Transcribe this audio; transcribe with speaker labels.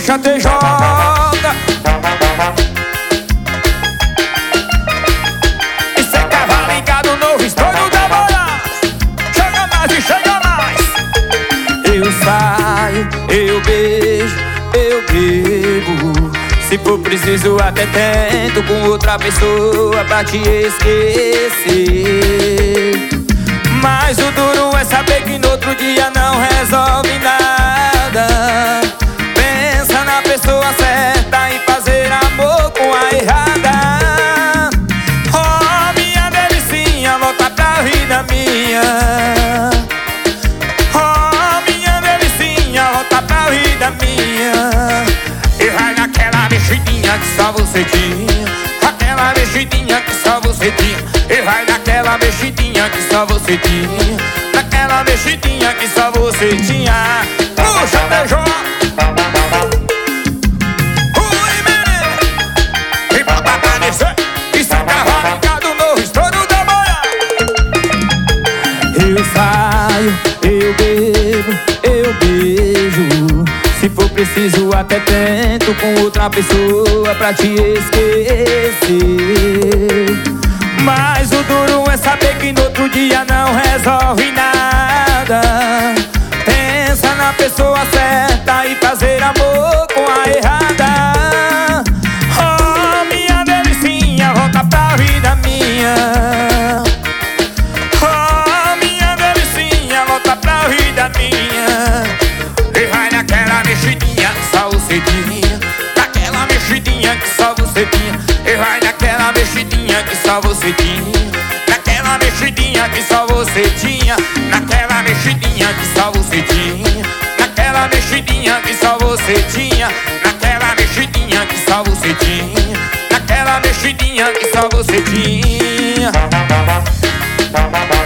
Speaker 1: puxa TJ. Isso é cavalo ligado, novo estouro da boiada. Chega mais e chega mais. Eu saio, eu beijo, eu bebo. Se for preciso até tento com outra pessoa pra te esquecer. Mas o duro é saber que no outro dia não resolve nada. Pensa na pessoa certa e fazer amor com a errada. Oh, minha delicinha, volta pra vida minha. Oh, minha delicinha, volta pra vida minha. E vai naquela mexidinha que só você tinha. Aquela mexidinha que só você tinha. E vai naquela mexidinha que só você tinha. Naquela mexidinha que só você tinha. Puxa, beijou. Ui, menino. E bota pra descer. Isso é cavalo ligado, novo estouro da boiada. Eu saio, eu bebo, eu beijo. Se for preciso até tento com outra pessoa pra te esquecer. Mas o duro é saber que no outro dia não resolve nada. Pensa na pessoa certa e fazer amor com a errada. Oh, minha delicinha, volta pra vida minha. Oh, minha delicinha, volta pra vida minha. E vai naquela mexidinha que só você tinha. Naquela mexidinha que só você tinha. E vai naquela mexidinha que só você tinha. Naquela mexidinha que só você tinha. Naquela mexidinha que só você tinha. Naquela mexidinha que só você tinha. Naquela mexidinha que só você tinha. Naquela mexidinha que só você tinha.